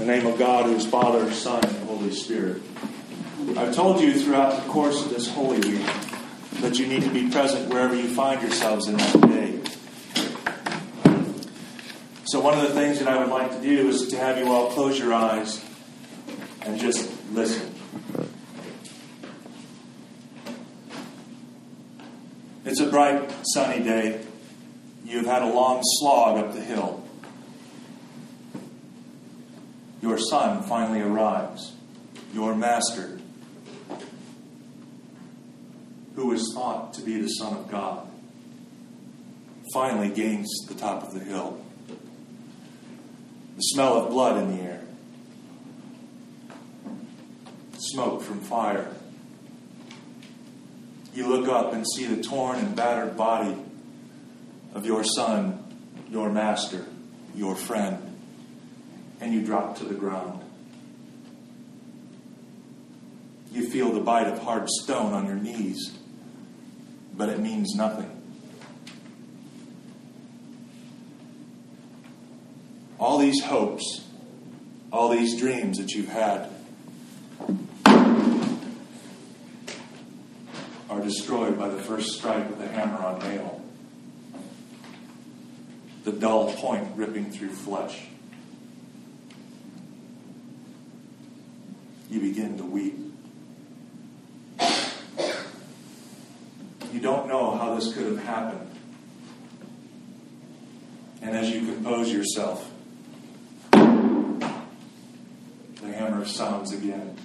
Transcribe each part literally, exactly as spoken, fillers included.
In the name of God, who is Father, Son, and Holy Spirit. I've told you throughout the course of this Holy Week that you need to be present wherever you find yourselves in that day. So one of the things that I would like to do is to have you all close your eyes and just listen. It's a bright, sunny day. You've had a long slog up the hill. Your son finally arrives. Your master, who is thought to be the Son of God, finally gains the top of the hill. The smell of blood in the air. Smoke from fire. You look up and see the torn and battered body of your son, your master, your friend, and you drop to the ground. You feel the bite of hard stone on your knees, but it means nothing. All these hopes, all these dreams that you've had are destroyed by the first strike of the hammer on nail. The dull point ripping through flesh. You begin to weep. You don't know how this could have happened. And as you compose yourself, the hammer sounds again.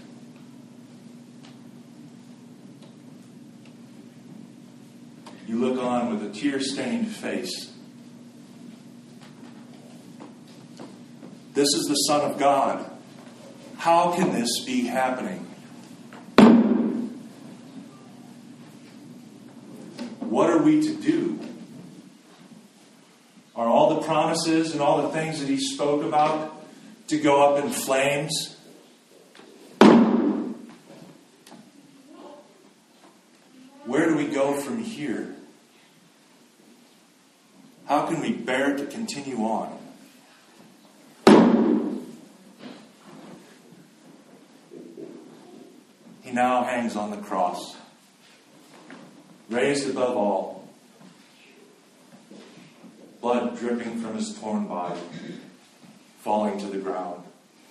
You look on with a tear-stained face. This is the Son of God. How can this be happening? What are we to do? Are all the promises and all the things that he spoke about to go up in flames? Where do we go from here? How can we bear to continue on? He now hangs on the cross, raised above all, blood dripping from his torn body, falling to the ground.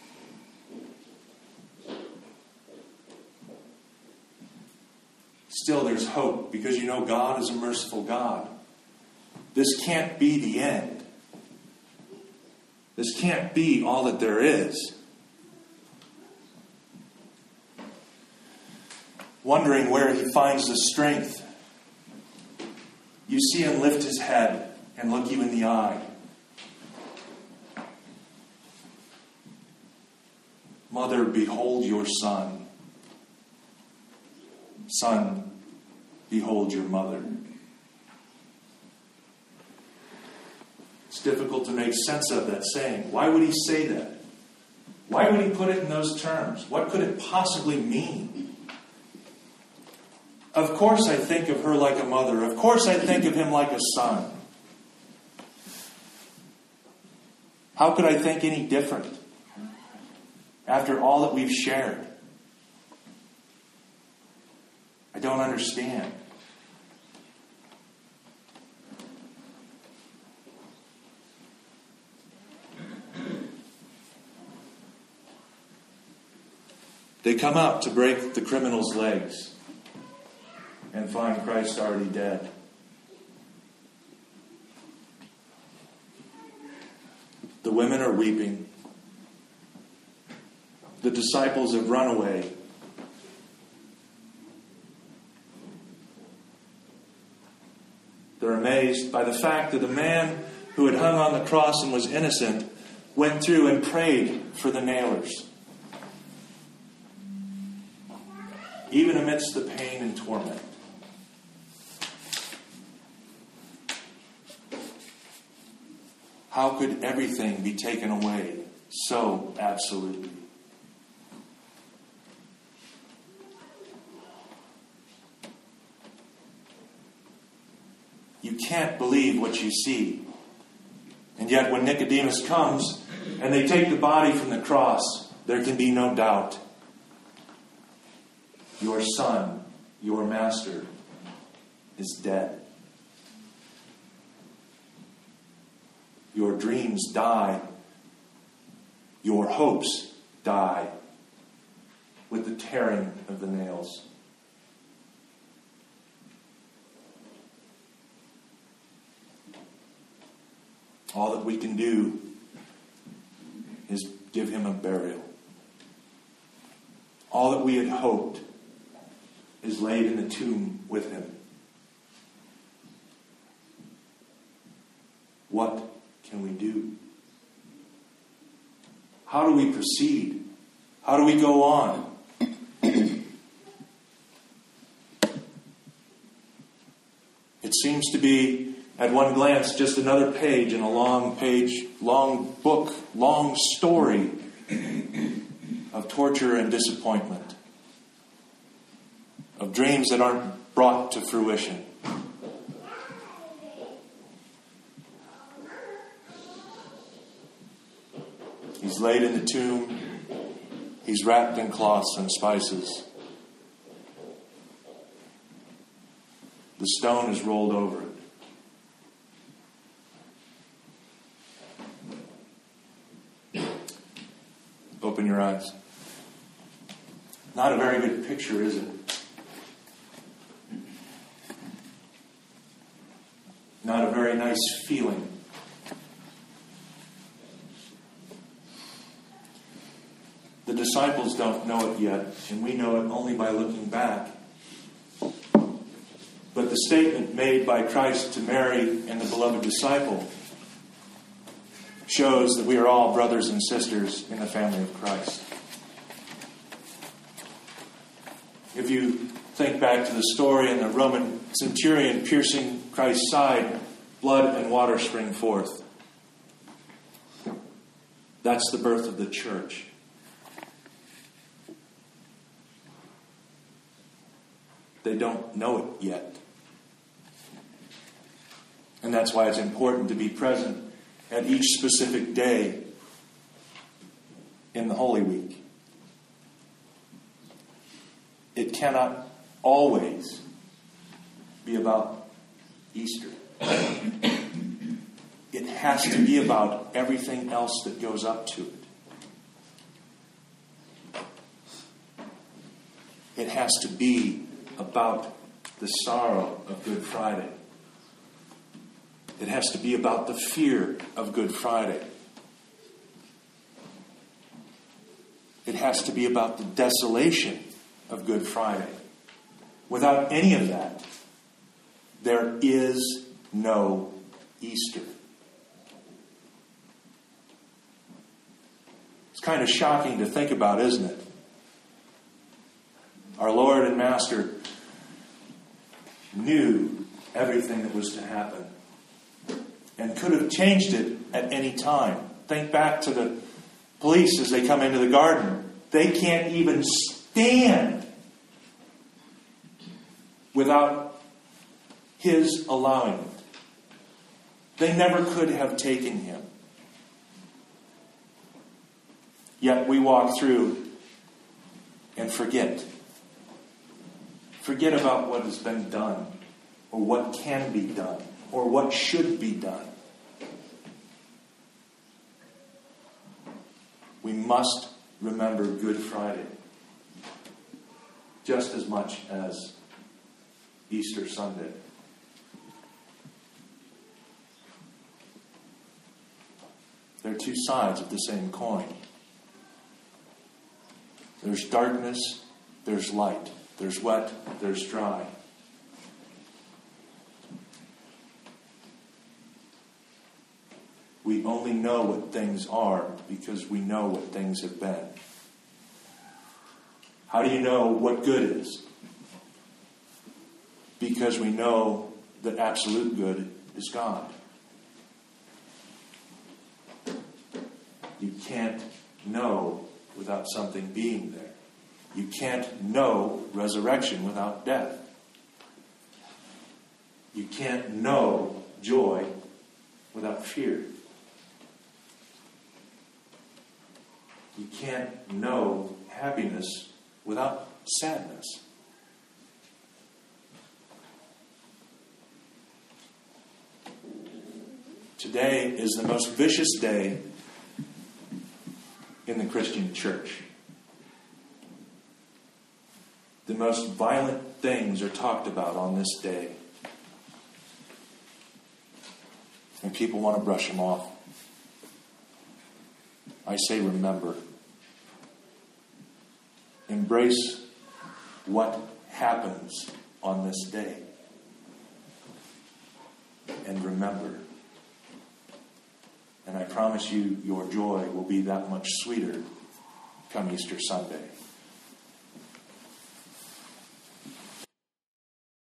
Still, there's hope, because you know God is a merciful God. This can't be the end. This can't be all that there is. Wondering where he finds the strength, you see him lift his head and look you in the eye. Mother, behold your son. Son, behold your mother. It's difficult to make sense of that saying. Why would he say that? Why would he put it in those terms? What could it possibly mean? Of course I think of her like a mother. Of course I think of him like a son. How could I think any different after all that we've shared? I don't understand. They come up to break the criminal's legs and find Christ already dead. The women are weeping. The disciples have run away. They're amazed by the fact that the man who had hung on the cross and was innocent went through and prayed for the nailers. Even amidst the pain and torment. How could everything be taken away so absolutely? You can't believe what you see. And yet when Nicodemus comes and they take the body from the cross, there can be no doubt. Your son, your master, is dead. Your dreams die. Your hopes die with the tearing of the nails. All that we can do is give him a burial. All that we had hoped is laid in the tomb with him. What can we do? How do we proceed? How do we go on? It seems to be, at one glance, just another page in a long page, long book, long story of torture and disappointment, of dreams that aren't brought to fruition. He's laid in the tomb. He's wrapped in cloths and spices. The stone is rolled over it. Open your eyes. Not a very good picture, is it? Not a very nice feeling. The disciples don't know it yet, and we know it only by looking back. But the statement made by Christ to Mary and the beloved disciple shows that we are all brothers and sisters in the family of Christ. If you think back to the story in the Roman centurion piercing Christ's side, blood and water spring forth. That's the birth of the church. They don't know it yet. And that's why it's important to be present at each specific day in the Holy Week. It cannot always be about Easter. It has to be about everything else that goes up to it. It has to be about the sorrow of Good Friday. It has to be about the fear of Good Friday. It has to be about the desolation of Good Friday. Without any of that, there is no Easter. It's kind of shocking to think about, isn't it? Our Lord and Master knew everything that was to happen and could have changed it at any time. Think back to the police as they come into the garden. They can't even stand without his allowing it. They never could have taken him. Yet we walk through and forget. Forget about what has been done, or what can be done, or what should be done. We must remember Good Friday just as much as Easter Sunday. They're two sides of the same coin. There's darkness, there's light. There's wet, there's dry. We only know what things are because we know what things have been. How do you know what good is? Because we know that absolute good is God. You can't know without something being there. You can't know resurrection without death. You can't know joy without fear. You can't know happiness without sadness. Today is the most vicious day in the Christian church. The most violent things are talked about on this day. And people want to brush them off. I say remember. Embrace what happens on this day. And remember. And I promise you, your joy will be that much sweeter come Easter Sunday.